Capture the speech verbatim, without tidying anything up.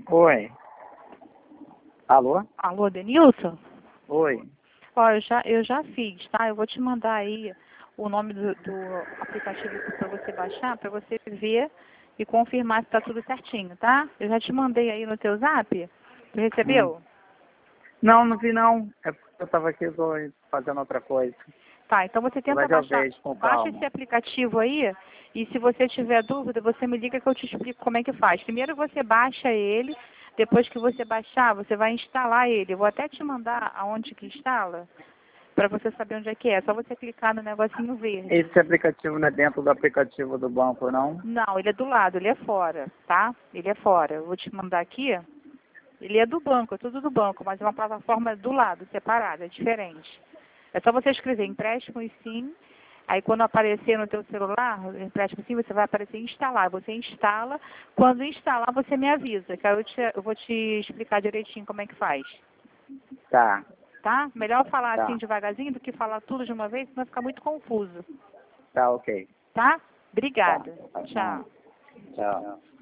Oi. Alô? Alô, Denilson? Oi. Ó, eu já, eu já fiz, tá? Eu vou te mandar aí o nome do, do aplicativo para você baixar, para você ver e confirmar se está tudo certinho, tá? Eu já te mandei aí no teu zap. Tu recebeu? Hum. Não, não vi não. É porque eu tava aqui tô fazendo outra coisa. Tá, então você tenta Mas eu baixar. vejo com Baixa calma. esse aplicativo aí e se você tiver dúvida, você me liga que eu te explico como é que faz. Primeiro você baixa ele, depois que você baixar, você vai instalar ele. Eu vou até te mandar aonde que instala, para você saber onde é que é. É só você clicar no negocinho verde. Esse aplicativo não é dentro do aplicativo do banco, não? Não, ele é do lado, ele é fora, tá? Ele é fora. Eu vou te mandar aqui. Ele é do banco, é tudo do banco, mas é uma plataforma do lado, separada, é diferente. É só você escrever empréstimo e sim, aí quando aparecer no teu celular, empréstimo sim, você vai aparecer instalar. Você instala, quando instalar você me avisa, que aí eu, te, eu vou te explicar direitinho como é que faz. Tá, Tá? Melhor falar assim tá. devagarzinho do que falar tudo de uma vez, senão fica muito confuso. Tá, ok. Tá? Tá. Obrigada. Tá bom. Tchau. Tchau.